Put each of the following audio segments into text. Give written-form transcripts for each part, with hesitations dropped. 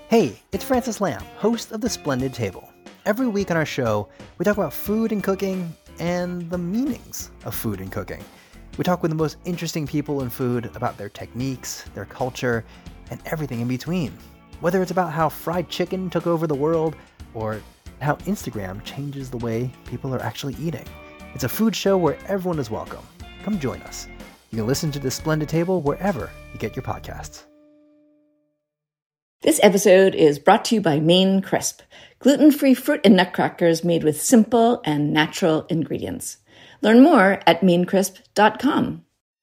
Hey, it's Francis Lamb, host of The Splendid Table. Every week on our show, we talk about food and cooking and the meanings of food and cooking. We talk with the most interesting people in food about their techniques, their culture, and everything in between. Whether it's about how fried chicken took over the world or how Instagram changes the way people are actually eating. It's a food show where everyone is welcome. Come join us. You can listen to The Splendid Table wherever you get your podcasts. This episode is brought to you by Maine Crisp, gluten-free fruit and nutcrackers made with simple and natural ingredients. Learn more at mainecrisp.com.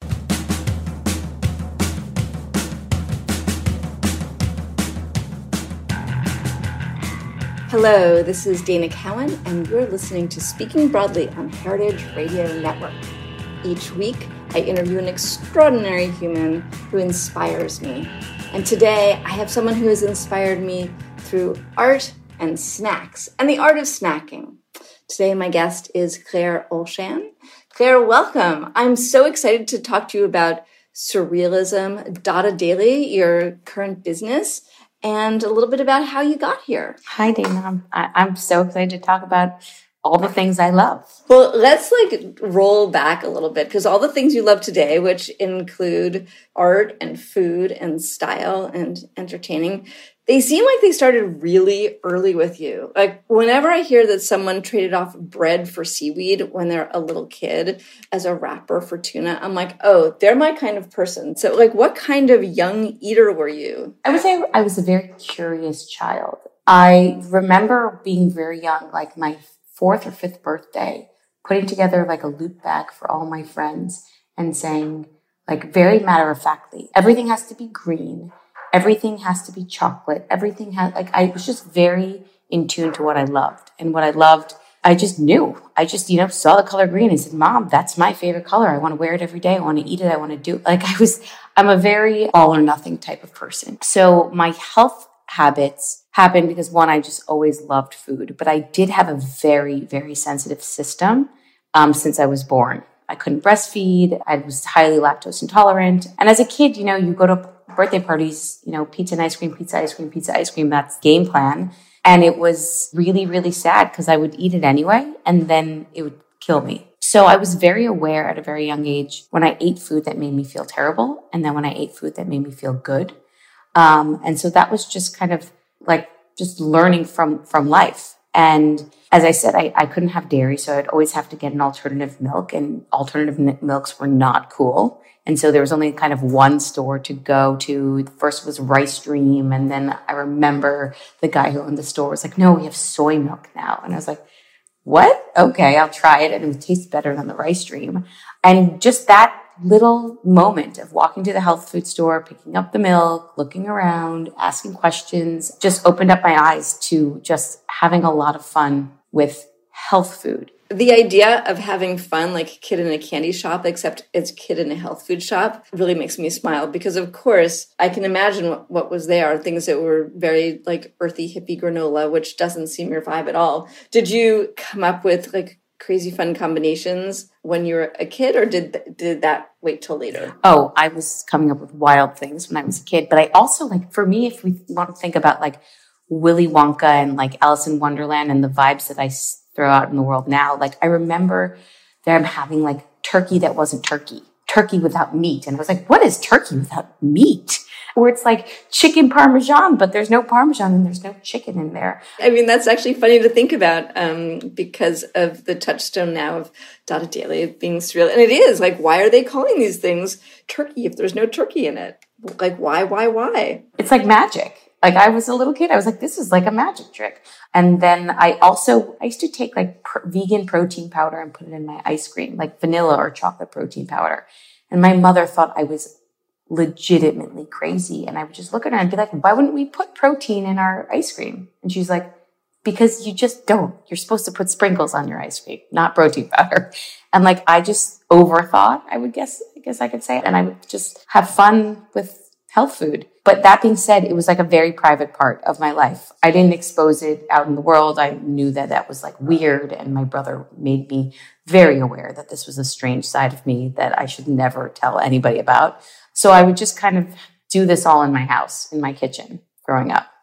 Hello, this is Dana Cowan, and you're listening to Speaking Broadly on Heritage Radio Network. Each week, I interview an extraordinary human who inspires me. And today, I have someone who has inspired me through art and snacks, and the art of snacking. Today, my guest is Claire Olshan. Claire, welcome. I'm so excited to talk to you about Surrealism, Dada Daily, your current business, and a little bit about how you got here. Hi, Dana. I'm so excited to talk about all the things I love. Well, let's roll back a little bit, because all the things you love today, which include art and food and style and entertaining, they seem like they started really early with you. Like whenever I hear that someone traded off bread for seaweed when they're a little kid as a wrapper for tuna, I'm like, oh, they're my kind of person. So what kind of young eater were you? I would say I was a very curious child. I remember being very young, like my 4th or 5th birthday, putting together a loot bag for all my friends and saying, very matter-of-factly, everything has to be green. Everything has to be chocolate. Everything has, I was just very in tune to what I loved. And what I loved, I just knew. I just, saw the color green and said, Mom, that's my favorite color. I want to wear it every day. I want to eat it. I want to do it. I'm a very all or nothing type of person. So my health habits happened because, one, I just always loved food, but I did have a very, very sensitive system since I was born. I couldn't breastfeed. I was highly lactose intolerant. And as a kid, you go to birthday parties, pizza and ice cream, pizza, ice cream, pizza, ice cream. That's game plan. And it was really, really sad because I would eat it anyway, and then it would kill me. So I was very aware at a very young age when I ate food that made me feel terrible, and then when I ate food that made me feel good. And so that was just kind of just learning from life. And as I said, I couldn't have dairy, so I'd always have to get an alternative milk, and alternative milks were not cool. And so there was only kind of one store to go to. The first was Rice Dream. And then I remember the guy who owned the store was like, no, we have soy milk now. And I was like, what? Okay, I'll try it. And it would taste better than the Rice Dream. And just that little moment of walking to the health food store, picking up the milk, looking around, asking questions, just opened up my eyes to just having a lot of fun with health food. The idea of having fun like a kid in a candy shop, except it's a kid in a health food shop, really makes me smile because, of course, I can imagine what was there, things that were very earthy, hippie granola, which doesn't seem your vibe at all. Did you come up with crazy fun combinations when you were a kid, or did that wait till later? Oh, I was coming up with wild things when I was a kid. But I also, for me, if we want to think about Willy Wonka and Alice in Wonderland and the vibes that I throw out in the world now, I remember them having turkey that wasn't turkey without meat. And I was like, what is turkey without meat? Or it's chicken parmesan, but there's no parmesan and there's no chicken in there. I mean, that's actually funny to think about because of the touchstone now of Dada Daily being surreal. And it is why are they calling these things turkey if there's no turkey in it? Why? It's magic. I was a little kid. I was like, this is a magic trick. And then I used to take vegan protein powder and put it in my ice cream, vanilla or chocolate protein powder. And my mother thought I was legitimately crazy. And I would just look at her and be like, why wouldn't we put protein in our ice cream? And she's like, because you just don't. You're supposed to put sprinkles on your ice cream, not protein powder. And I just overthought, I guess I could say. And I would just have fun with health food. But that being said, it was a very private part of my life. I didn't expose it out in the world. I knew that was weird. And my brother made me very aware that this was a strange side of me that I should never tell anybody about. So I would just kind of do this all in my house, in my kitchen growing up.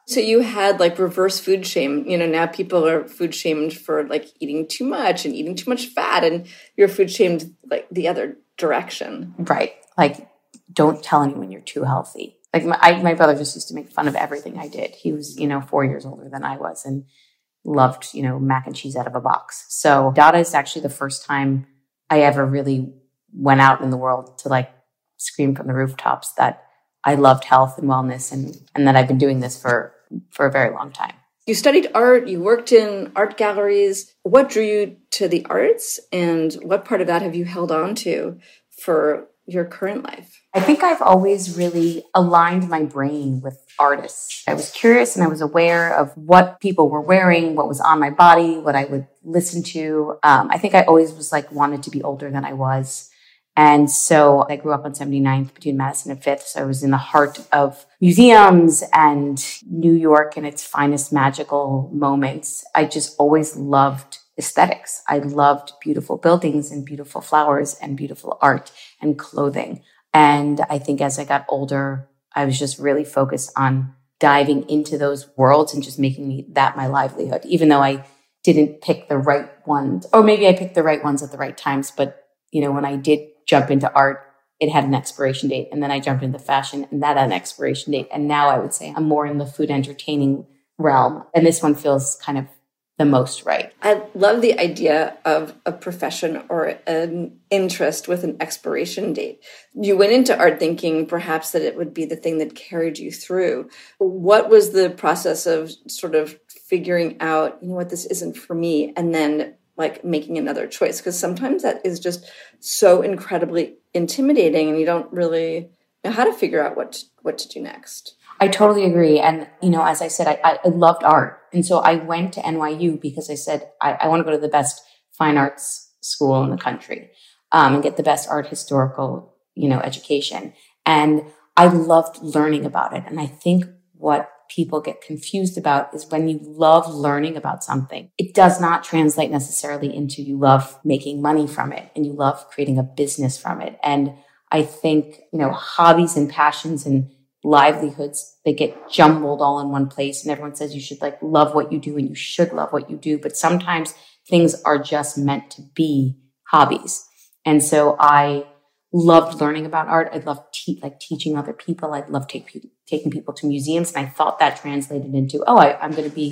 So you had like reverse food shame. Now people are food shamed for like eating too much and eating too much fat, and you're food shamed like the other direction. Right. Like, don't tell anyone you're too healthy. Like my brother just used to make fun of everything I did. He was, 4 years older than I was and loved, mac and cheese out of a box. So Dada is actually the first time I ever really went out in the world to like scream from the rooftops that I loved health and wellness and that I've been doing this for a very long time. You studied art, you worked in art galleries. What drew you to the arts, and what part of that have you held on to for your current life? I think I've always really aligned my brain with artists. I was curious and I was aware of what people were wearing, what was on my body, what I would listen to. I think I always was like wanted to be older than I was. And so I grew up on 79th between Madison and 5th. So I was in the heart of museums and New York and its finest magical moments. I just always loved aesthetics. I loved beautiful buildings and beautiful flowers and beautiful art and clothing. And I think as I got older, I was just really focused on diving into those worlds and just making that my livelihood, even though I didn't pick the right ones, or maybe I picked the right ones at the right times. But, when I did jump into art, it had an expiration date. And then I jumped into fashion and that had an expiration date. And now I would say I'm more in the food entertaining realm. And this one feels kind of the most right. I love the idea of a profession or an interest with an expiration date. You went into art thinking perhaps that it would be the thing that carried you through. What was the process of sort of figuring out, what, this isn't for me, and then like making another choice? Because sometimes that is just so incredibly intimidating and you don't really know how to figure out what to do next. I totally agree. And, as I said, I loved art. And so I went to NYU because I said, I want to go to the best fine arts school in the country and get the best art historical, education. And I loved learning about it. And I think what people get confused about is when you love learning about something, it does not translate necessarily into you love making money from it and you love creating a business from it. And I think, hobbies and passions and livelihoods, they get jumbled all in one place. And everyone says you should like love what you do and you should love what you do. But sometimes things are just meant to be hobbies. And so I loved learning about art. I loved teaching other people. I loved taking people to museums. And I thought that translated into, I'm going to be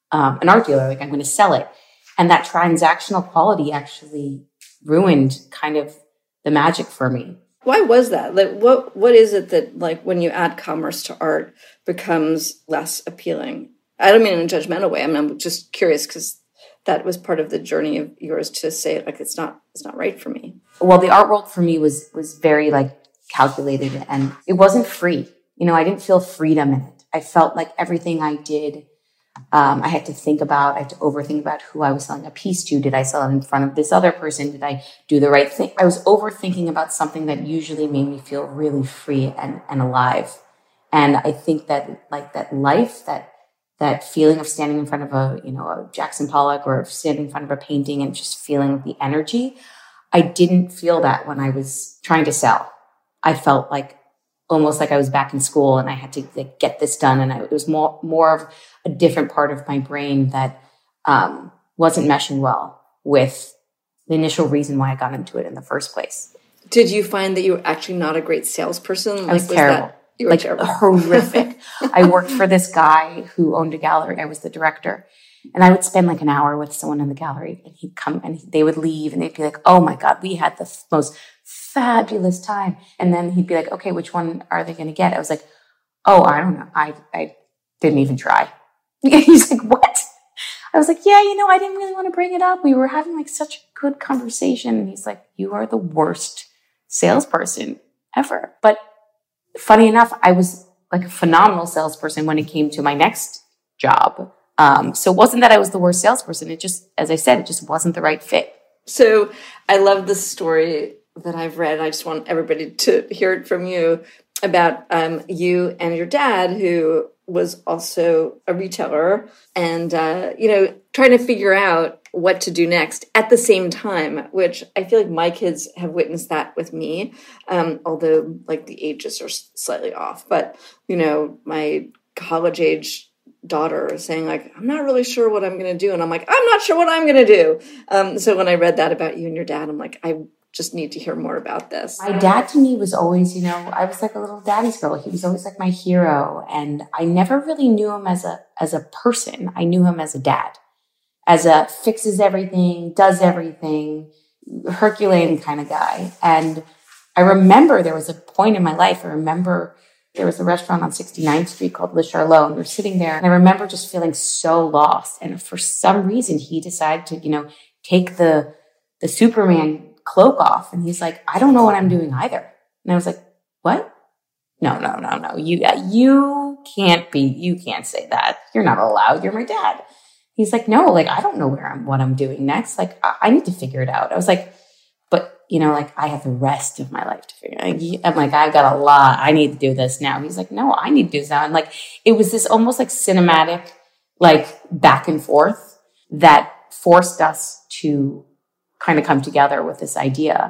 an art dealer. Like I'm going to sell it. And that transactional quality actually ruined kind of the magic for me. Why was that? Like, what is it that, like, when you add commerce to art becomes less appealing? I don't mean in a judgmental way. I'm just curious because that was part of the journey of yours to say, like, it's not right for me. Well, the art world for me was very like calculated and it wasn't free. I didn't feel freedom in it. I felt like everything I did, I had to think about, I had to overthink about who I was selling a piece to. Did I sell it in front of this other person? Did I do the right thing? I was overthinking about something that usually made me feel really free and alive. And I think that like that life, that feeling of standing in front of a Jackson Pollock or standing in front of a painting and just feeling the energy, I didn't feel that when I was trying to sell. I felt like almost like I was back in school and I had to like, get this done. And it was more of a different part of my brain that wasn't meshing well with the initial reason why I got into it in the first place. Did you find that you were actually not a great salesperson? I was terrible. You were terrible. Horrific. I worked for this guy who owned a gallery. I was the director. And I would spend like an hour with someone in the gallery and he'd come and they would leave and they'd be like, oh my God, we had the most fabulous time. And then he'd be like, okay, which one are they going to get? I was like, oh, I don't know. I didn't even try. He's like, what? I was like, yeah, I didn't really want to bring it up. We were having like such a good conversation. And he's like, you are the worst salesperson ever. But funny enough, I was like a phenomenal salesperson when it came to my next job. So it wasn't that I was the worst salesperson. It just, as I said, it just wasn't the right fit. So I love the story that I've read. I just want everybody to hear it from you about you and your dad, who was also a retailer and, trying to figure out what to do next at the same time, which I feel like my kids have witnessed that with me, although like the ages are slightly off. But, my college age daughter saying like, I'm not really sure what I'm going to do. And I'm like, I'm not sure what I'm going to do. So when I read that about you and your dad, I'm like, I just need to hear more about this. My dad to me was always, I was like a little daddy's girl. He was always like my hero. And I never really knew him as a person. I knew him as a dad, as a fixes everything, does everything, Herculean kind of guy. And I remember there was a point in my life, there was a restaurant on 69th Street called Le Charlot, and we were sitting there, and I remember just feeling so lost. And for some reason, he decided to, take the Superman cloak off, and he's like, I don't know what I'm doing either. And I was like, what? No. You can't say that. You're not allowed. You're my dad. He's like, no, like, I don't know what I'm doing next. Like, I need to figure it out. I was like, but, I have the rest of my life to figure it out. I'm like, I've got a lot. I need to do this now. He's like, no, I need to do this now. And like, it was this almost like cinematic, like back and forth that forced us to kind of come together with this idea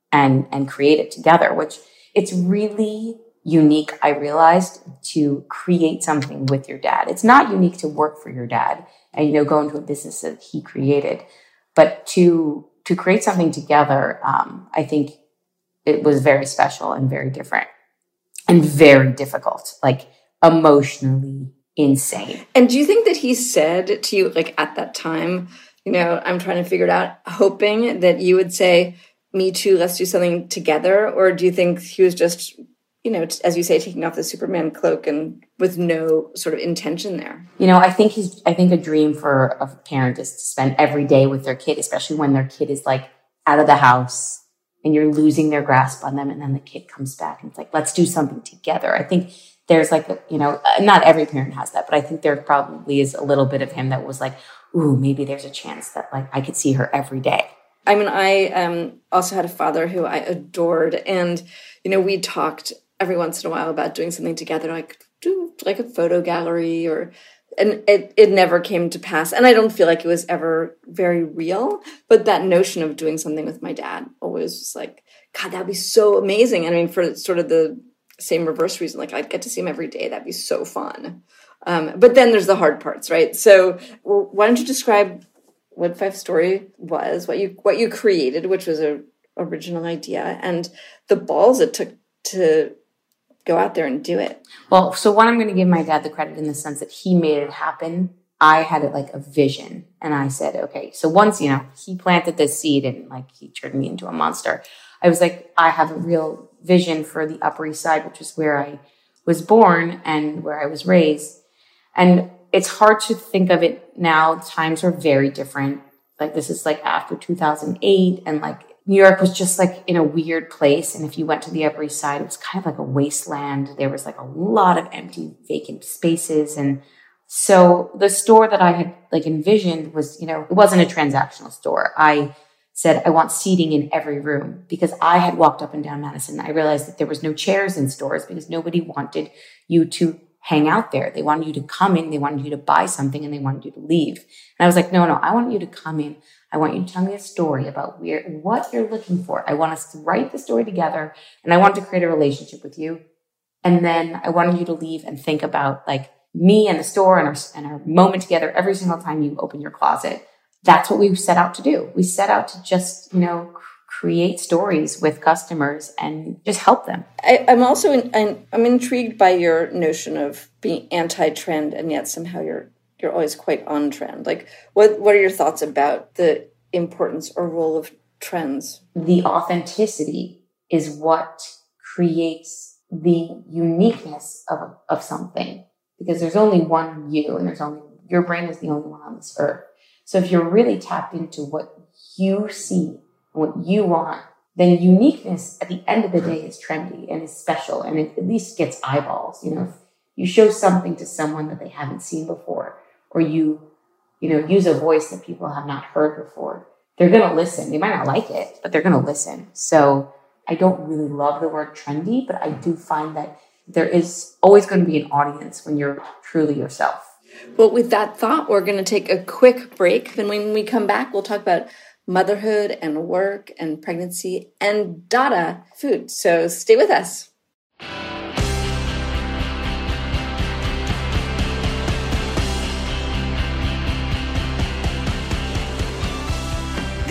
and create it together, which it's really unique, I realized, to create something with your dad. It's not unique to work for your dad and, go into a business that he created, but to create something together, I think it was very special and very different and very difficult, like emotionally insane. And do you think that he said to you, like at that time, I'm trying to figure it out, hoping that you would say, me too, let's do something together? Or do you think he was just, as you say, taking off the Superman cloak and with no sort of intention there? I think a dream for a parent is to spend every day with their kid, especially when their kid is like out of the house and you're losing their grasp on them. And then the kid comes back and it's like, let's do something together. I think there's like, not every parent has that, but I think there probably is a little bit of him that was like, ooh, maybe there's a chance that like I could see her every day. I mean, I also had a father who I adored. And, we talked every once in a while about doing something together, like do like a photo gallery and it never came to pass. And I don't feel like it was ever very real, but that notion of doing something with my dad always was like, God, that'd be so amazing. I mean, for sort of the same reverse reason, like I'd get to see him every day. That'd be so fun. But then there's the hard parts, right? So why don't you describe what Five Story was, what you created, which was a original idea, and the balls it took to go out there and do it. Well, so one, I'm going to give my dad the credit in the sense that he made it happen. I had it like a vision, and I said, okay, so once, he planted this seed and like he turned me into a monster. I was like, I have a real vision for the Upper East Side, which is where I was born and where I was raised. And it's hard to think of it now. Times are very different. Like this is like after 2008, and like New York was just like in a weird place. And if you went to the Upper East Side, it was kind of like a wasteland. There was like a lot of empty, vacant spaces. And so the store that I had like envisioned was, it wasn't a transactional store. I said, I want seating in every room, because I had walked up and down Madison. I realized that there was no chairs in stores because nobody wanted you to hang out there. They wanted you to come in, they wanted you to buy something, and they wanted you to leave. And I was like, no, I want you to come in. I want you to tell me a story about what you're looking for. I want us to write the story together, and I want to create a relationship with you. And then I wanted you to leave and think about like me and the store and our moment together every single time you open your closet. That's what we set out to do. We set out to just, create stories with customers and just help them. I'm also I'm intrigued by your notion of being anti-trend, and yet somehow you're always quite on trend. Like, what are your thoughts about the importance or role of trends? The authenticity is what creates the uniqueness of something, because there's only one you, and your brain is the only one on this earth. So if you're really tapped into what you see, what you want, then uniqueness at the end of the day is trendy and is special, and it at least gets eyeballs. If you show something to someone that they haven't seen before, or you use a voice that people have not heard before, they're going to listen. They might not like it, but they're going to listen. So I don't really love the word trendy, but I do find that there is always going to be an audience when you're truly yourself. Well, with that thought, we're going to take a quick break. And when we come back, we'll talk about motherhood and work and pregnancy and Dada food. So stay with us.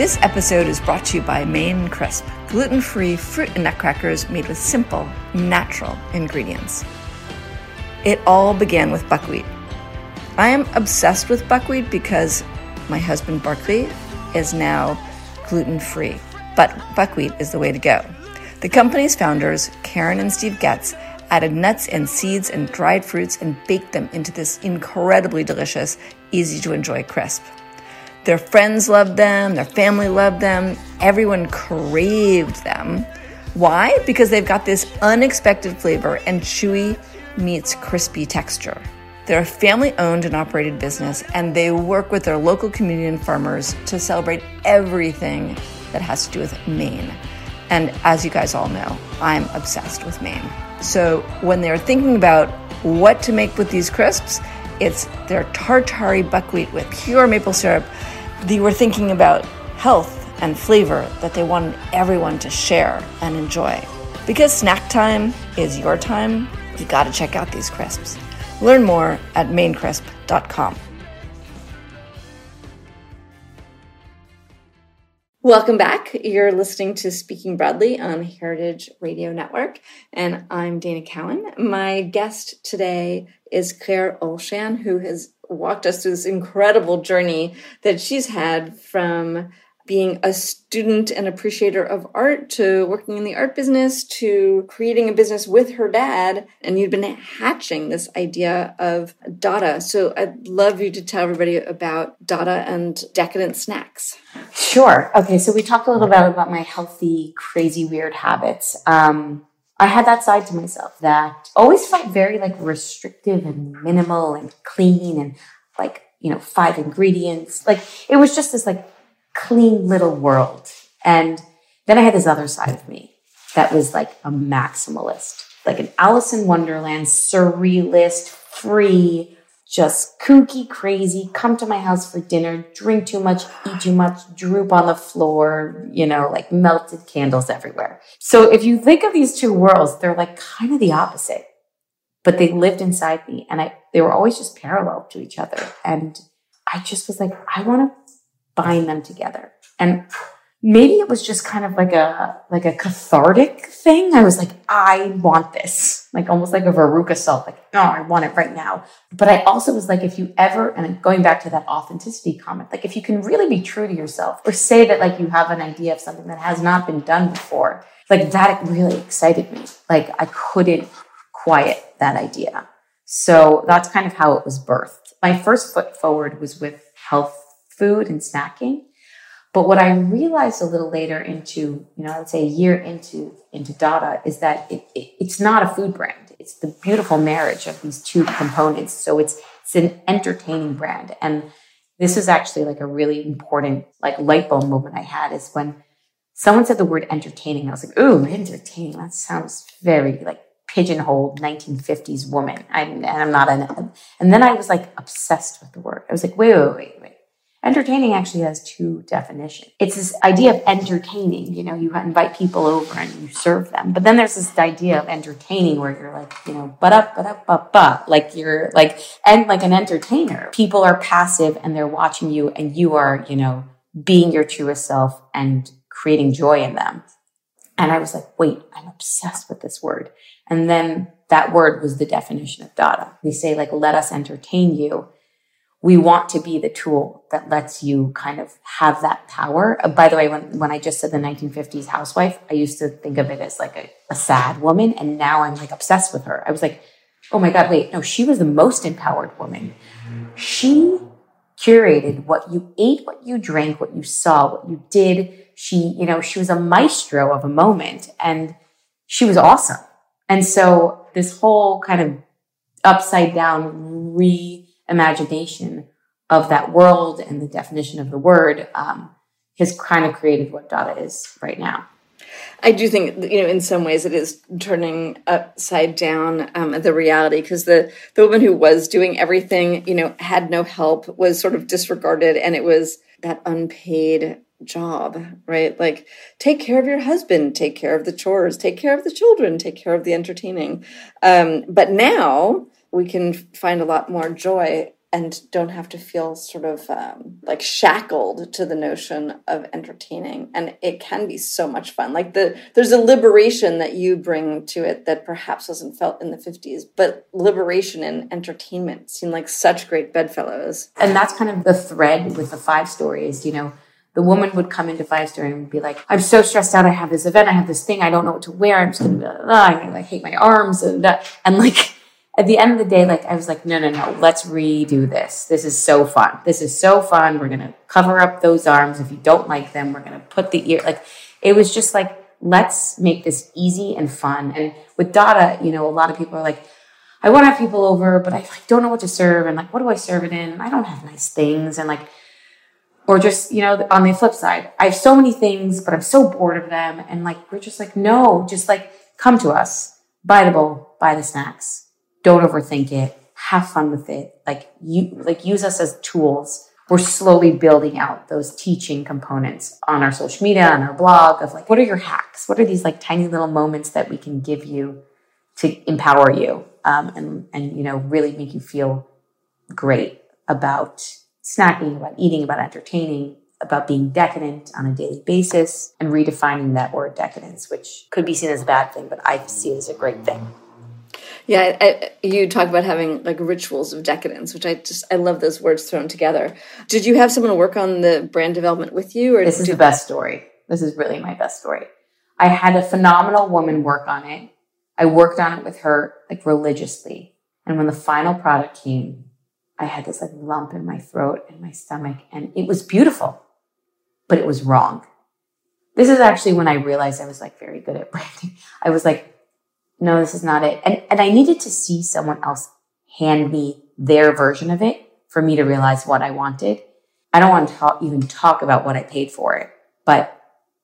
This episode is brought to you by Maine Crisp, gluten-free fruit and nut crackers made with simple, natural ingredients. It all began with buckwheat. I am obsessed with buckwheat because my husband Barkley is now gluten-free, but buckwheat is the way to go. The company's founders, Karen and Steve Getz, added nuts and seeds and dried fruits and baked them into this incredibly delicious, easy-to-enjoy crisp. Their friends loved them, their family loved them, everyone craved them. Why? Because they've got this unexpected flavor and chewy meets crispy texture. They're a family-owned and operated business, and they work with their local community and farmers to celebrate everything that has to do with Maine. And as you guys all know, I'm obsessed with Maine. So when they're thinking about what to make with these crisps, it's their tartary buckwheat with pure maple syrup. They were thinking about health and flavor that they wanted everyone to share and enjoy. Because snack time is your time, you gotta check out these crisps. Learn more at mainecrisp.com. Welcome back. You're listening to Speaking Broadly on Heritage Radio Network, and I'm Dana Cowan. My guest today is Claire Olshan, who has walked us through this incredible journey that she's had from being a student and appreciator of art to working in the art business to creating a business with her dad. And you've been hatching this idea of Dada. So I'd love you to tell everybody about Dada and decadent snacks. Sure. Okay, so we talked a little bit about my healthy, crazy, weird habits. I had that side to myself that always felt very restrictive and minimal and clean and 5 ingredients. It was just this clean little world. And then I had this other side of me that was a maximalist, an Alice in Wonderland, surrealist, free, just kooky, crazy, come to my house for dinner, drink too much, eat too much, droop on the floor, melted candles everywhere. So if you think of these two worlds, they're kind of the opposite, but they lived inside me and they were always just parallel to each other. And I just was I want to bind them together. And maybe it was just kind of like a cathartic thing. I was I want this, almost like a Veruca Salt, no, I want it right now. But I also was if you ever, and going back to that authenticity comment, if you can really be true to yourself or say that you have an idea of something that has not been done before, that really excited me. I couldn't quiet that idea. So that's kind of how it was birthed. My first foot forward was with health food and snacking. But what I realized a little later into, I would say a year into Dada is that it's not a food brand. It's the beautiful marriage of these two components. So it's an entertaining brand. And this is actually a really important light bulb moment I had is when someone said the word entertaining. I was ooh, entertaining. That sounds very pigeonholed 1950s woman. And I'm not and then I was obsessed with the word. I was wait. Entertaining actually has two definitions. It's this idea of entertaining, you invite people over and you serve them. But then there's this idea of entertaining where you're you're and like an entertainer. People are passive and they're watching you and you are, being your truest self and creating joy in them. And I was wait, I'm obsessed with this word. And then that word was the definition of Dada. We say let us entertain you. We want to be the tool that lets you kind of have that power. By the way, when I just said the 1950s housewife, I used to think of it as a sad woman. And now I'm obsessed with her. I was oh my God, wait, no, she was the most empowered woman. She curated what you ate, what you drank, what you saw, what you did. She was a maestro of a moment and she was awesome. And so this whole kind of upside down imagination of that world and the definition of the word has kind of created what Dada is right now. I do think, in some ways it is turning upside down the reality because the woman who was doing everything, had no help, was sort of disregarded, and it was that unpaid job, right? Take care of your husband, take care of the chores, take care of the children, take care of the entertaining. But now we can find a lot more joy and don't have to feel sort of like shackled to the notion of entertaining. And it can be so much fun. Like there's a liberation that you bring to it that perhaps wasn't felt in the 50s, but liberation and entertainment seem like such great bedfellows. And that's kind of the thread with the 5 stories, the woman would come into 5 Story and be like, I'm so stressed out. I have this event. I have this thing. I don't know what to wear. I'm just going to be I hate my arms. And like, at the end of the day, like, I was like, no, let's redo this. This is so fun. We're going to cover up those arms. If you don't like them, we're going to put the ear, like, it was just like, let's make this easy and fun. And with Dada, a lot of people are like, I want to have people over, but I don't know what to serve. And like, what do I serve it in? I don't have nice things. And like, or just, on the flip side, I have so many things, but I'm so bored of them. And like, we're just like, no, just like, come to us, buy the bowl, buy the snacks. Don't overthink it. Have fun with it. Use us as tools. We're slowly building out those teaching components on our social media, on our blog of like, what are your hacks? What are these like tiny little moments that we can give you to empower you, and really make you feel great about snacking, about eating, about entertaining, about being decadent on a daily basis, and redefining that word decadence, which could be seen as a bad thing, but I see it as a great thing. Yeah, you talk about having like rituals of decadence, which I love those words thrown together. Did you have someone work on the brand development with you? Or this is the best story. This is really my best story. I had a phenomenal woman work on it. I worked on it with her like religiously. And when the final product came, I had this like lump in my throat and my stomach, and it was beautiful, but it was wrong. This is actually when I realized I was like very good at branding. I was like, no, this is not it. And I needed to see someone else hand me their version of it for me to realize what I wanted. I don't want to even talk about what I paid for it, but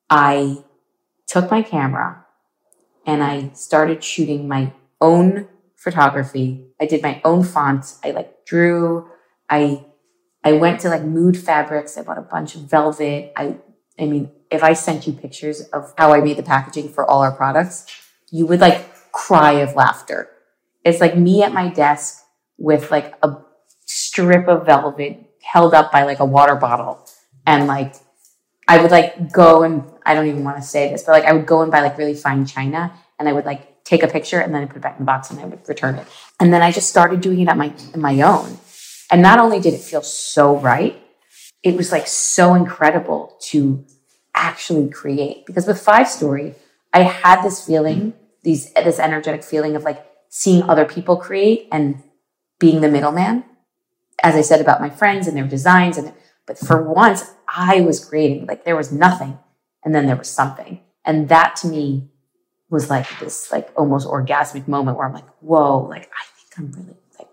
I took my camera and I started shooting my own photography. I did my own fonts. I like drew. I went to like Mood Fabrics. I bought a bunch of velvet. I mean, if I sent you pictures of how I made the packaging for all our products, you would like cry of laughter. It's like me at my desk with like a strip of velvet held up by like a water bottle. And like, I would like go and I don't even want to say this, but like I would go and buy like really fine china and I would like take a picture and then I put it back in the box and I would return it. And then I just started doing it on my own. And not only did it feel so right, it was like so incredible to actually create. Because with 5 Story, I had this feeling, this energetic feeling of like seeing other people create and being the middleman. As I said about my friends and their designs, but for once I was creating, like there was nothing and then there was something. And that to me was like this like almost orgasmic moment where I'm like, whoa, like I think I'm really like,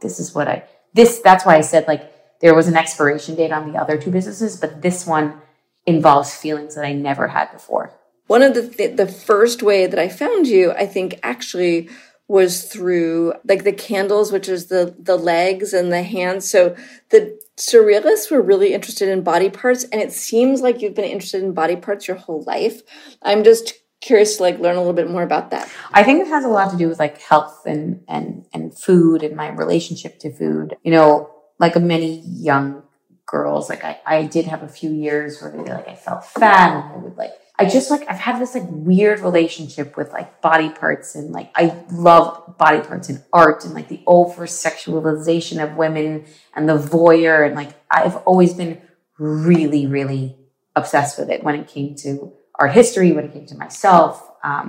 that's why I said like there was an expiration date on the other 2 businesses, but this one involves feelings that I never had before. One of the first way that I found you, I think actually was through like the candles, which is the legs and the hands. So the surrealists were really interested in body parts, and it seems like you've been interested in body parts your whole life. I'm just curious to like learn a little bit more about that. I think it has a lot to do with like health and food and my relationship to food. Like many young girls, like I did have a few years where like I felt fat and I would like, I've had this like weird relationship with like body parts, and like I love body parts in art and like the over sexualization of women and the voyeur. And like, I've always been really, really obsessed with it when it came to art history, when it came to myself,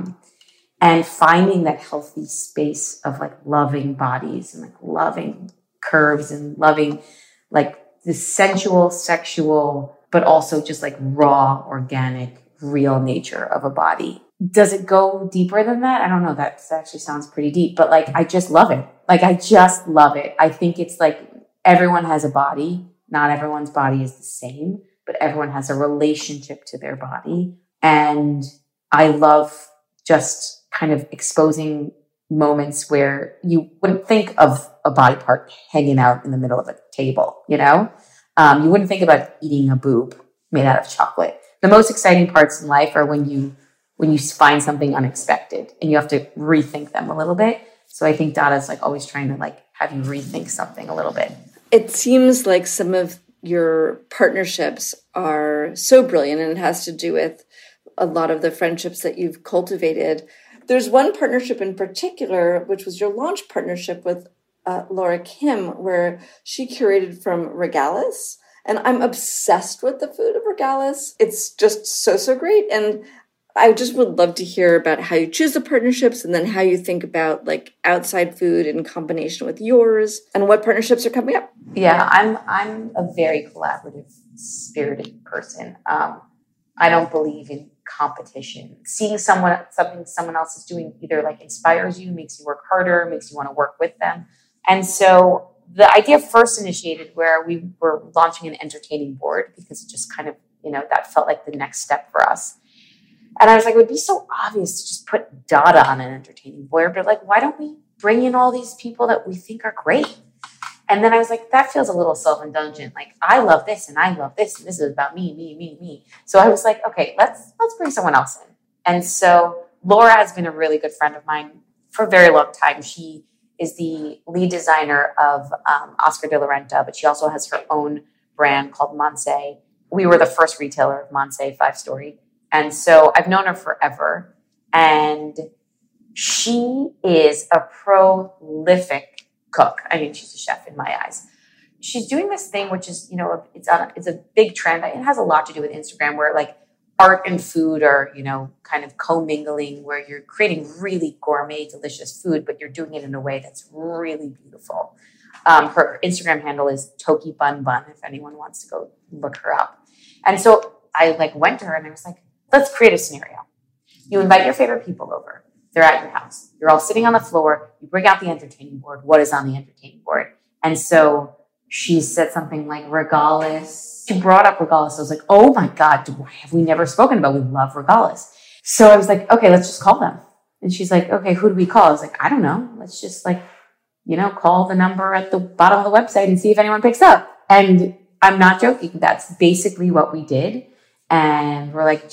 and finding that healthy space of like loving bodies and like loving curves and loving like the sensual, sexual, but also just like raw, organic, real nature of a body. Does it go deeper than that? I don't know. That actually sounds pretty deep, but like, I just love it. Like, I just love it. I think it's like everyone has a body. Not everyone's body is the same, but everyone has a relationship to their body. And I love just kind of exposing moments where you wouldn't think of a body part hanging out in the middle of a table, you wouldn't think about eating a boob made out of chocolate. The most exciting parts in life are when you find something unexpected and you have to rethink them a little bit. So I think Dada's like always trying to like have you rethink something a little bit. It seems like some of your partnerships are so brilliant, and it has to do with a lot of the friendships that you've cultivated. There's one partnership in particular, which was your launch partnership with Laura Kim, where she curated from Regalis. And I'm obsessed with the food of Regalis. It's just so great. And I just would love to hear about how you choose the partnerships and then how you think about like outside food in combination with yours and what partnerships are coming up. Yeah, I'm a very collaborative, spirited person. I don't believe in competition. Seeing something someone else is doing either like inspires you, makes you work harder, makes you want to work with them. And so the idea first initiated where we were launching an entertaining board because it just kind of, that felt like the next step for us. And I was like, it would be so obvious to just put data on an entertaining board, but like, why don't we bring in all these people that we think are great? And then I was like, that feels a little self-indulgent. Like, I love this and I love this. And this is about me. So I was like, okay, let's bring someone else in. And so Laura has been a really good friend of mine for a very long time. She is the lead designer of Oscar de la Renta, but she also has her own brand called Monse. We were the first retailer of Monse 5-story. And so I've known her forever. And she is a prolific cook. I mean, she's a chef in my eyes. She's doing this thing, which is, it's a big trend. It has a lot to do with Instagram where like art and food are, kind of commingling where you're creating really gourmet, delicious food, but you're doing it in a way that's really beautiful. Her Instagram handle is Toki Bun Bun, if anyone wants to go look her up. And so I went to her and I was like, let's create a scenario. You invite your favorite people over. They're at your house. You're all sitting on the floor. You bring out the entertaining board. What is on the entertaining board? And so she said something like Regalis. She brought up Regalis. I was like, oh my God, why have we never spoken about? We love Regalis. So I was like, okay, let's just call them. And she's like, okay, who do we call? I was like, I don't know. Let's just call the number at the bottom of the website and see if anyone picks up. And I'm not joking. That's basically what we did. And we're like,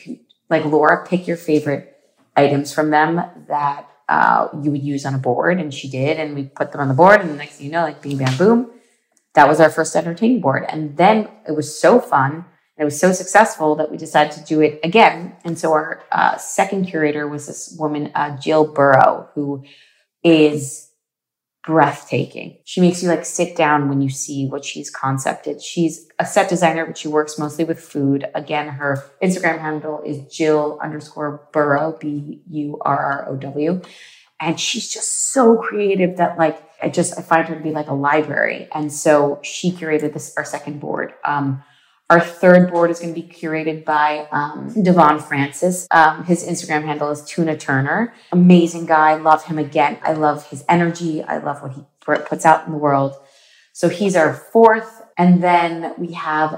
Laura, pick your favorite items from them that you would use on a board. And she did. And we put them on the board. And the next thing you know, bing, bam, boom, that was our first entertaining board. And then it was so fun and it was so successful that we decided to do it again. And so our second curator was this woman, Jill Burrow, who is breathtaking. She makes you sit down when you see what she's concepted. She's a set designer, but she works mostly with food. Again, her Instagram handle is Jill_Burrow, Burrow. And she's just so creative that I find her to be like a library. And so she curated our second board. Our third board is going to be curated by Devon Francis. His Instagram handle is Tuna Turner. Amazing guy. Love him again. I love his energy. I love what he puts out in the world. So he's our fourth. And then we have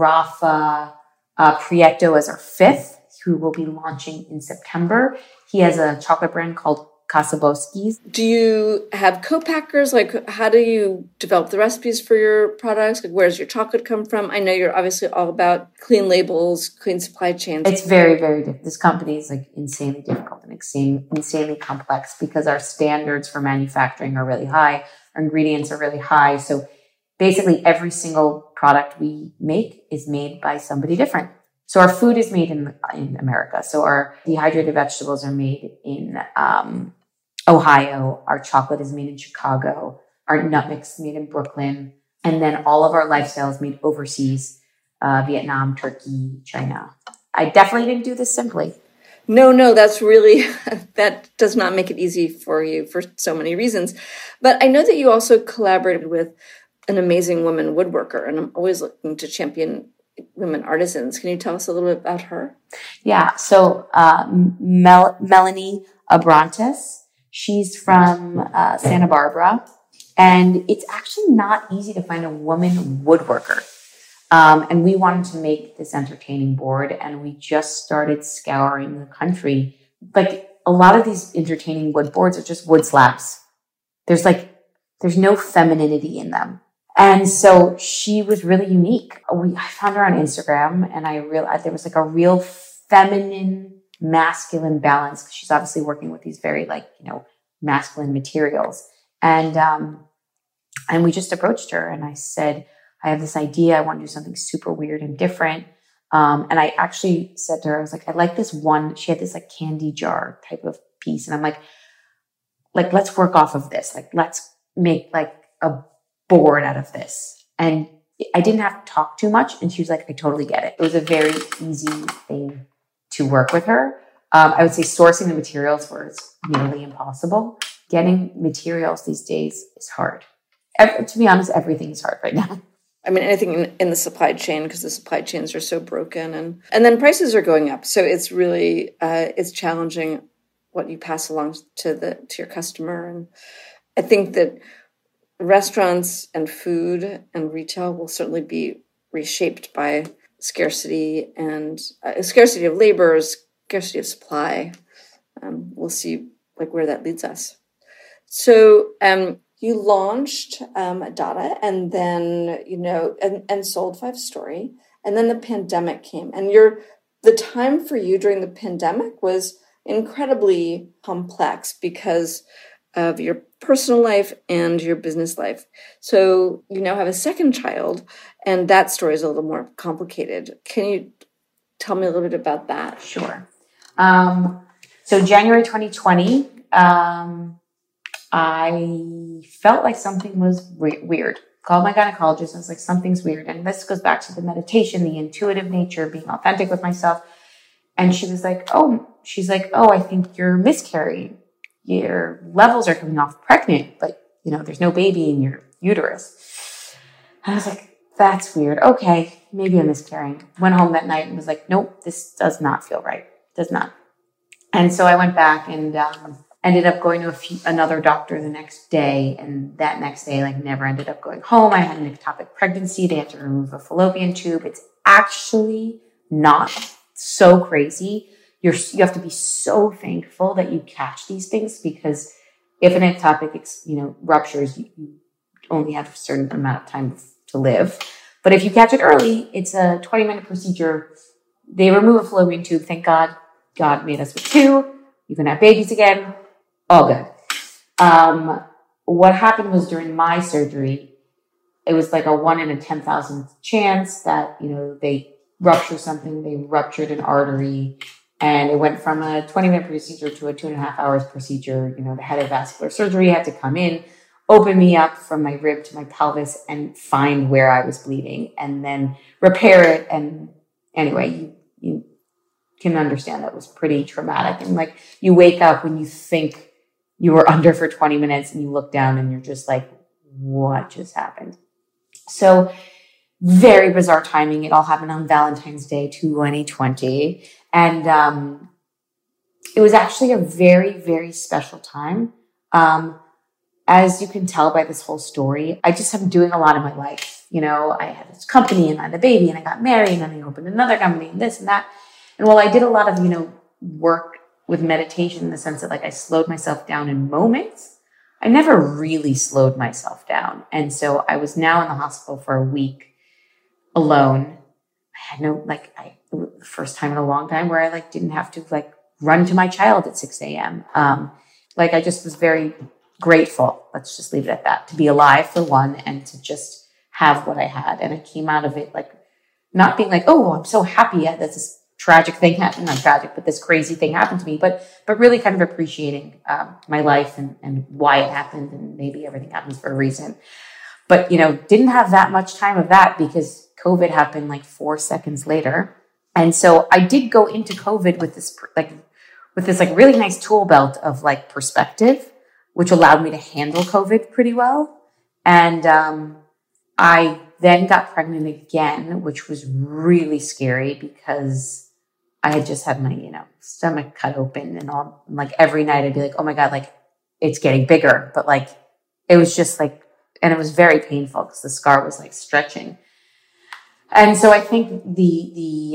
Rafa Prieto as our fifth, who will be launching in September. He has a chocolate brand called Casaboskis. Do you have co-packers? How do you develop the recipes for your products? Where does your chocolate come from? I know you're obviously all about clean labels, clean supply chains. It's very, very difficult. This company is insanely difficult and insanely complex because our standards for manufacturing are really high. Our ingredients are really high. So basically every single product we make is made by somebody different. So our food is made in America. So our dehydrated vegetables are made in Ohio. Our chocolate is made in Chicago. Our nut mix is made in Brooklyn. And then all of our lifestyle is made overseas, Vietnam, Turkey, China. I definitely didn't do this simply. No, that's really, that does not make it easy for you for so many reasons. But I know that you also collaborated with an amazing woman woodworker, and I'm always looking to champion women artisans. Can you tell us a little bit about her? Yeah. So Melanie Abrantes. She's from Santa Barbara, and it's actually not easy to find a woman woodworker. And we wanted to make this entertaining board, and we just started scouring the country. A lot of these entertaining wood boards are just wood slabs. There's no femininity in them. And so she was really unique. I found her on Instagram, and I realized there was a real feminine, masculine balance. She's obviously working with these very masculine materials. And And we just approached her and I said, I have this idea. I want to do something super weird and different. And I actually said to her, I was like, I like this one. She had this like candy jar type of piece. And I'm like, let's work off of this. Like, let's make like a board out of this. And I didn't have to talk too much. And she was like, I totally get it. It was a very easy thing to work with her. I would say sourcing the materials was nearly impossible. Getting materials these days is hard. To be honest, everything is hard right now. I mean, anything in the supply chain, because the supply chains are so broken, and then prices are going up. So it's really it's challenging what you pass along to your customer. And I think that restaurants and food and retail will certainly be reshaped by scarcity and scarcity of labor, scarcity of supply. We'll see like where that leads us. So you launched Dada, and then and sold 5story, and then the pandemic came, and the time for you during the pandemic was incredibly complex because of your personal life and your business life. So you now have a second child, and that story is a little more complicated. Can you tell me a little bit about that? Sure. So January 2020, I felt like something was weird. Called my gynecologist. I was like, something's weird. And this goes back to the meditation, the intuitive nature, being authentic with myself. And she was like, oh, I think you're miscarrying. Your levels are coming off pregnant, but there's no baby in your uterus. And I was like, that's weird. Okay, maybe I'm miscarrying. Went home that night and was like, nope, this does not feel right. Does not. And so I went back and ended up going to another doctor the next day. And that next day, never ended up going home. I had an ectopic pregnancy. They had to remove a fallopian tube. It's actually not so crazy. You have to be so thankful that you catch these things, because if an ectopic, ruptures, you only have a certain amount of time to live. But if you catch it early, it's a 20-minute procedure. They remove a fallopian tube. Thank God. God made us with 2. You can have babies again. All good. What happened was during my surgery, it was like a 1 in a 10,000 chance that, they rupture something. They ruptured an artery, and it went from a 20-minute procedure to a 2.5 hours procedure. The head of vascular surgery had to come in, open me up from my rib to my pelvis and find where I was bleeding and then repair it. And anyway, you can understand that was pretty traumatic. And you wake up when you think you were under for 20 minutes and you look down and you're just like, what just happened? So very bizarre timing. It all happened on Valentine's Day 2020. And it was actually a very, very special time. As you can tell by this whole story, I just am doing a lot in my life. I had this company and I had a baby and I got married and then I opened another company and this and that. And while I did a lot of, work with meditation in the sense that I slowed myself down in moments, I never really slowed myself down. And so I was now in the hospital for a week alone. I had no, the first time in a long time where I didn't have to run to my child at 6 a.m. I just was very grateful. Let's just leave it at that, to be alive for one and to just have what I had. And I came out of it not being oh, I'm so happy that this tragic thing happened, not tragic, but this crazy thing happened to me, but really kind of appreciating my life and why it happened, and maybe everything happens for a reason. But, didn't have that much time of that because COVID happened 4 seconds later. And so I did go into COVID with this really nice tool belt of perspective, which allowed me to handle COVID pretty well. And I then got pregnant again, which was really scary because I had just had my, stomach cut open and all. And every night I'd be like, oh my God, it's getting bigger. But it was just and it was very painful because the scar was stretching. And so I think the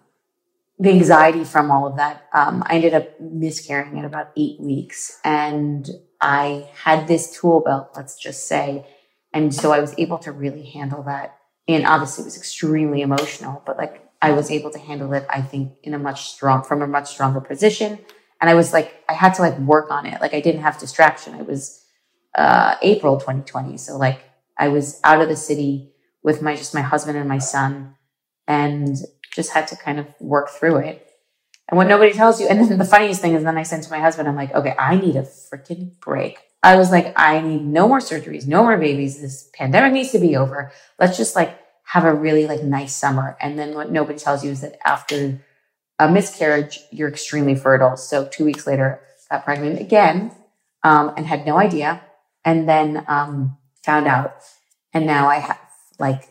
anxiety from all of that, I ended up miscarrying at about 8 weeks, and I had this tool belt, let's just say. And so I was able to really handle that. And obviously it was extremely emotional, but I was able to handle it, I think, from a much stronger position. And I was I had to work on it. I didn't have distraction. It was April 2020. So I was out of the city with my husband and my son, and just had to kind of work through it. And what nobody tells you, and then the funniest thing is then I said to my husband, I'm like, okay, I need a freaking break. I was like, I need no more surgeries, no more babies. This pandemic needs to be over. Let's just like have a really like nice summer. And then what nobody tells you is that after a miscarriage, you're extremely fertile. So 2 weeks later, got pregnant again, and had no idea. And then found out. And now I have like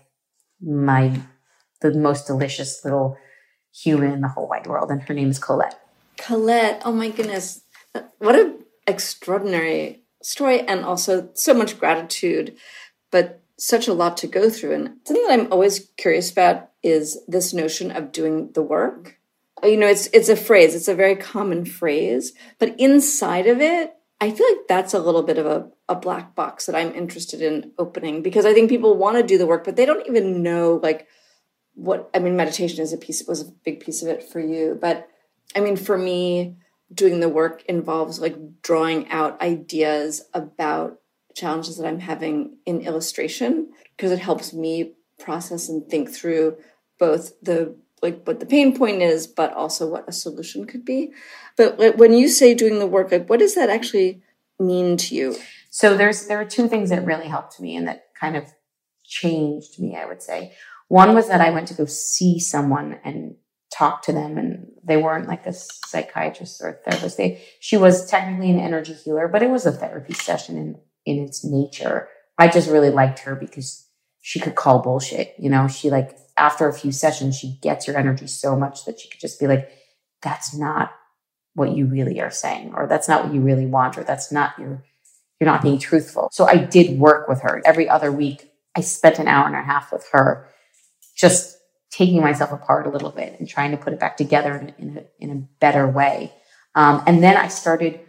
the most delicious little human in the whole wide world. And her name is Colette. Colette, oh my goodness. What an extraordinary story, and also so much gratitude, but such a lot to go through. And something that I'm always curious about is this notion of doing the work. You know, it's a phrase, it's a very common phrase, but inside of it, I feel like that's a little bit of a black box that I'm interested in opening, because I think people want to do the work, but they don't even know like what, I mean, meditation was a big piece of it for you. But I mean, for me, doing the work involves like drawing out ideas about challenges that I'm having in illustration, because it helps me process and think through both what the pain point is, but also what a solution could be. But when you say doing the work, like what does that actually mean to you? So there are two things that really helped me and that kind of changed me, I would say. One was that I went to go see someone and talk to them, and they weren't like a psychiatrist or a therapist. She was technically an energy healer, but it was a therapy session in its nature. I just really liked her because she could call bullshit. You know, she like, after a few sessions, she gets your energy so much that she could just be like, that's not what you really are saying, or that's not what you really want, or that's not you're not being truthful. So I did work with her. Every other week, I spent an hour and a half with her, just taking myself apart a little bit and trying to put it back together in a better way. And then I started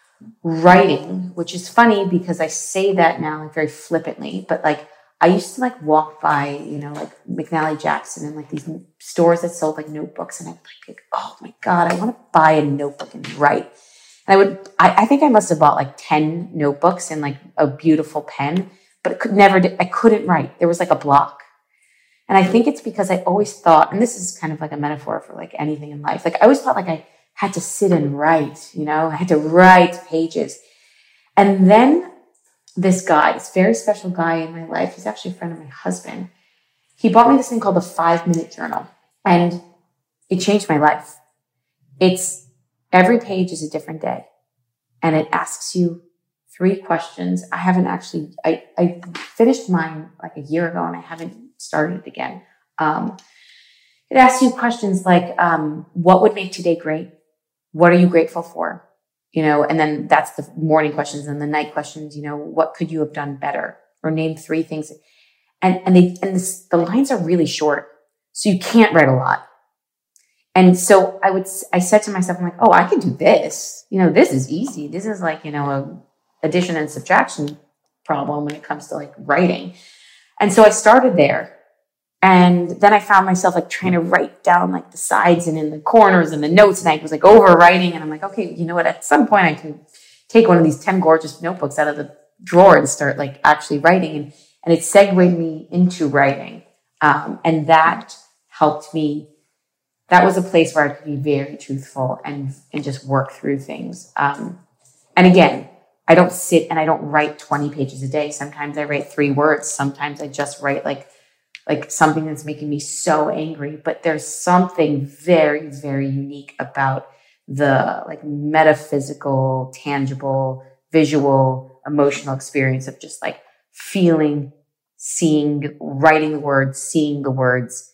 writing, which is funny because I say that now like very flippantly, but like I used to like walk by, you know, like McNally Jackson and like these stores that sold like notebooks, and I'd be like, oh my God, I want to buy a notebook and write. And I think I must have bought like 10 notebooks and like a beautiful pen, but I couldn't write. There was like a block. And I think it's because I always thought, and this is kind of like a metaphor for like anything in life. Like I always thought like I had to sit and write, you know, I had to write pages. And then this guy, this very special guy in my life, he's actually a friend of my husband. He bought me this thing called the 5-Minute Journal, and it changed my life. Every page is a different day, and it asks you 3 questions. I finished mine like a year ago, and I haven't started it again. It asks you questions like, what would make today great? What are you grateful for? You know, and then that's the morning questions, and the night questions, you know, what could you have done better? Or name 3 things. The lines are really short, so you can't write a lot. And so I said to myself, I'm like, oh, I can do this. You know, this is easy. This is like, you know, a addition and subtraction problem when it comes to like writing. And so I started there. And then I found myself like trying to write down like the sides and in the corners and the notes, and I was like overwriting. And I'm like, okay, you know what? At some point I can take one of these 10 gorgeous notebooks out of the drawer and start like actually writing. And it segued me into writing. And that helped me. That was a place where I could be very truthful and just work through things. And again, I don't sit and I don't write 20 pages a day. Sometimes I write 3 words. Sometimes I just write like something that's making me so angry. But there's something very, very unique about the like metaphysical, tangible, visual, emotional experience of just like feeling, seeing, writing the words, seeing the words,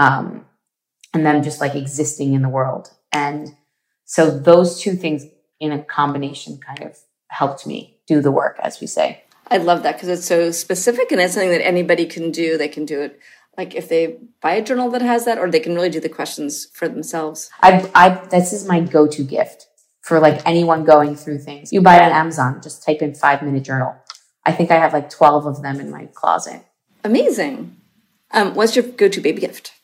and then just like existing in the world. And so those 2 things in a combination kind of helped me do the work, as we say. I love that because it's so specific, and it's something that anybody can do. They can do it like if they buy a journal that has that, or they can really do the questions for themselves. This is my go-to gift for like anyone going through things. You buy it on Amazon, just type in 5-Minute Journal. I think I have like 12 of them in my closet. Amazing. What's your go-to baby gift?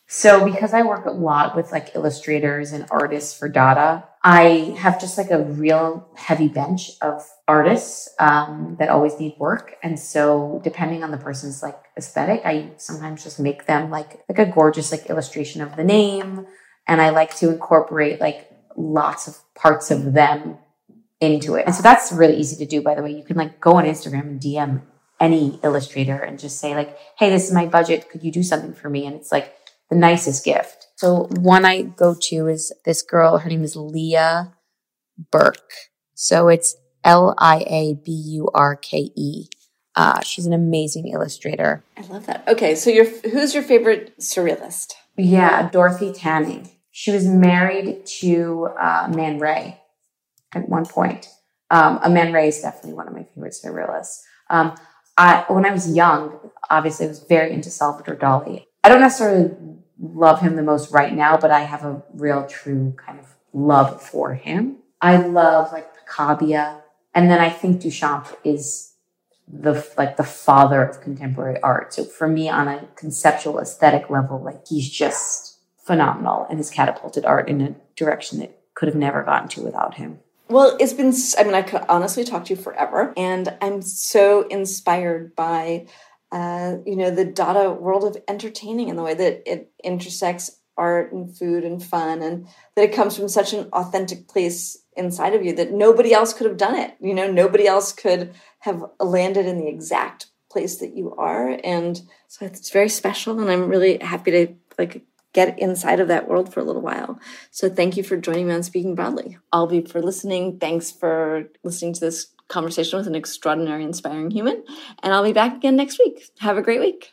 So because I work a lot with like illustrators and artists for Dada, I have just like a real heavy bench of artists that always need work. And so depending on the person's like aesthetic, I sometimes just make them like a gorgeous like illustration of the name. And I like to incorporate like lots of parts of them into it. And so that's really easy to do, by the way. You can like go on Instagram and DM any illustrator and just say like, hey, this is my budget. Could you do something for me? And it's like the nicest gift. So one I go to is this girl. Her name is Leah Burke. So it's Liaburke. She's an amazing illustrator. I love that. Okay, so who's your favorite surrealist? Yeah, Dorothy Tanning. She was married to Man Ray at one point. Man Ray is definitely one of my favorite surrealists. When I was young, obviously I was very into Salvador Dali. I don't necessarily love him the most right now, but I have a real true kind of love for him. I love like Picabia. And then I think Duchamp is the father of contemporary art. So for me, on a conceptual aesthetic level, like he's just phenomenal and has catapulted art in a direction that could have never gotten to without him. Well, I could honestly talk to you forever. And I'm so inspired by, the Dada world of entertaining and the way that it intersects art and food and fun, and that it comes from such an authentic place inside of you that nobody else could have done it. Nobody else could have landed in the exact place that you are. And so it's very special. And I'm really happy to get inside of that world for a little while. So thank you for joining me on Speaking Broadly. All of you for listening. Thanks for listening to this conversation with an extraordinary, inspiring human. And I'll be back again next week. Have a great week.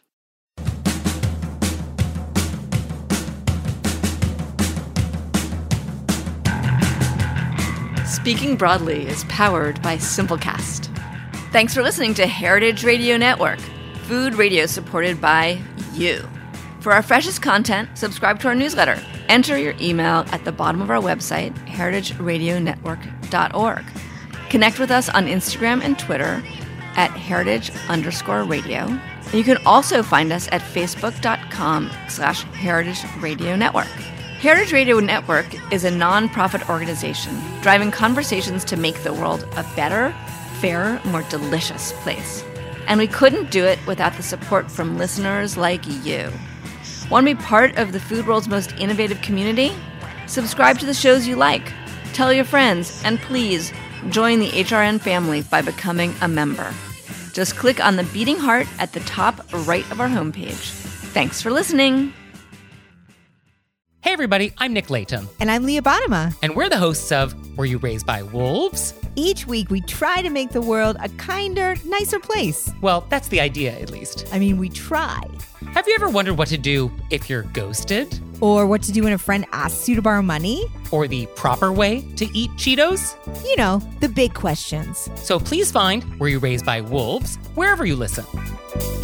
Speaking Broadly is powered by Simplecast. Thanks for listening to Heritage Radio Network, food radio supported by you. For our freshest content, subscribe to our newsletter. Enter your email at the bottom of our website, heritageradionetwork.org. Connect with us on Instagram and Twitter at heritage_radio. And you can also find us at facebook.com/Heritage Radio Network. Heritage Radio Network is a nonprofit organization driving conversations to make the world a better, fairer, more delicious place. And we couldn't do it without the support from listeners like you. Want to be part of the food world's most innovative community? Subscribe to the shows you like, tell your friends, and please join the HRN family by becoming a member. Just click on the beating heart at the top right of our homepage. Thanks for listening. Hey everybody, I'm Nick Layton. And I'm Leah Bottima. And we're the hosts of Were You Raised by Wolves? Each week we try to make the world a kinder, nicer place. Well, that's the idea, at least. I mean, we try. Have you ever wondered what to do if you're ghosted? Or what to do when a friend asks you to borrow money? Or the proper way to eat Cheetos? You know, the big questions. So please find Were You Raised by Wolves wherever you listen.